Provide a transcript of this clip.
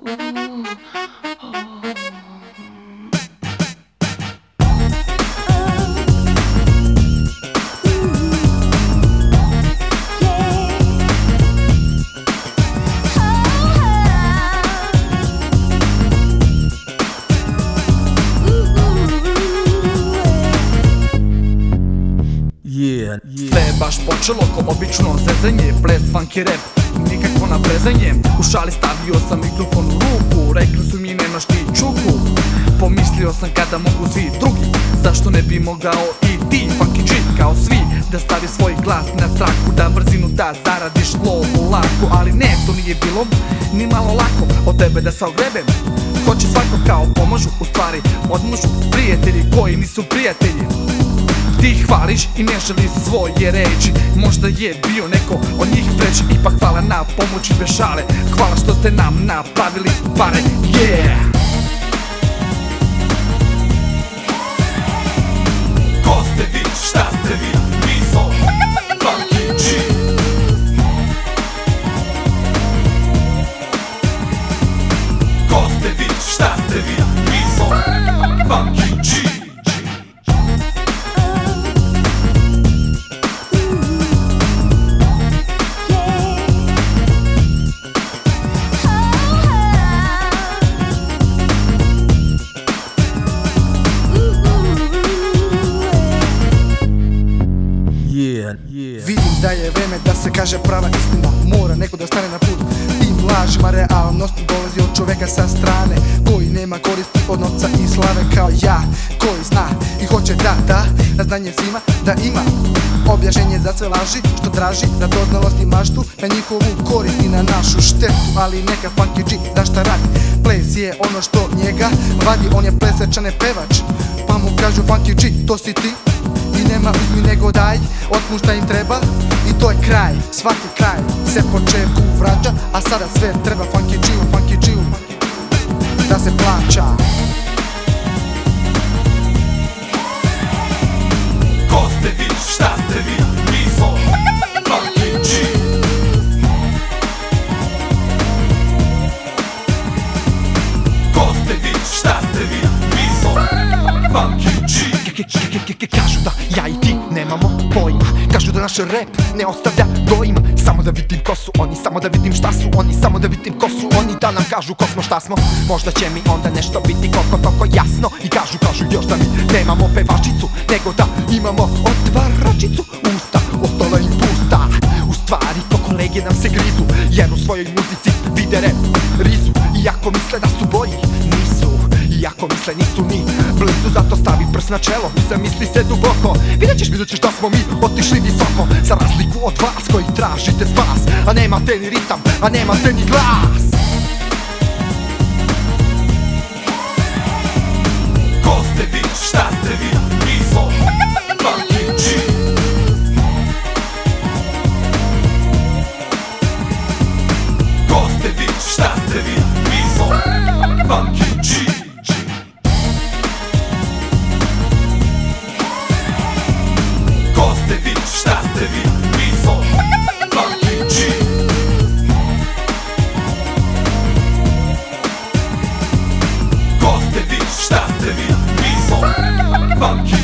Sve je baš počelo ko obično zezanje, ples, funk i rap, nikakvo naprezanje. U šali stavio sam mikrofon u ruku, rekli su mi nemaš ti čuku. Pomislio sam kada mogu svi drugi, zašto ne bi mogao i ti, funky G, kao svi, da stavi svoj glas na traku, da brzinu da zaradiš lovu laku. Ali ne, to nije bilo ni malo lako, od tebe da se ogrebem hoće svako kao pomažu, u stvari odmažu prijatelji koji nisu prijatelji. Ti ih hvališ i ne želiš svoje reči, možda je bio neko od njih preći. Ipak hvala na pomoći bez šale, hvala što ste nam napravili pare, yeah! Ko ste vi, šta ste vi, mi smo Funky G. Ko ste vi, šta ste vi, mi smo Funky G. Vidim da je vreme da se kaže prava istina, mora neko da stane na put tim lažima. Realnost dolazi od čoveka sa strane, koji nema koristi od novca i slave kao ja, koji zna i hoće da da na znanje svima da ima objašnjenje za sve laži što traži, da doznalost i maštu na njihovu korist i na našu štetu. Ali neka Funky G da šta radi, ples je ono što njega vadi, on je plesečane pevač, pa mu kažu Funky G to si ti. I nema uzmi nego daj, otmu šta im treba i to je kraj. Svaki kraj se početku vraća, a sada sve treba Funky G-u da se plaća. Ko ste vi, šta ste vi, mi smo Funky G. Ko ste vi, šta ste vi, mi smo Funky G. Kažu da ja i ti nemamo pojma, kažu da naš rap ne ostavlja dojma. Samo da vidim ko su oni, samo da vidim šta su oni, samo da vidim ko su oni, da nam kažu ko smo šta smo. Možda će mi onda nešto biti koliko toliko jasno. I kažu još da mi nemamo pevačicu, nego da imamo otvaračicu usta, ostala im pusta. U stvari ko kolege nam se grizu, jer u svojoj muzici vide rap rizu. Iako misle da su bolji, nisu. Iako misle nisu ni blizu, zato stavi prst na čelo i zamisli se duboko. Vidjet ćeš da smo mi otišli visoko, za razliku od vas koji tražite spas, a nemate ni ritam, a nemate ni glas. Ko ste vi, šta ste vi, mi smo Funky G. Ko ste vi, šta ste vi, mi smo Funky G. Ko ste vi, šta ste vi, mi smo Funky G. Ko ste vi, šta ste vi, mi smo Funky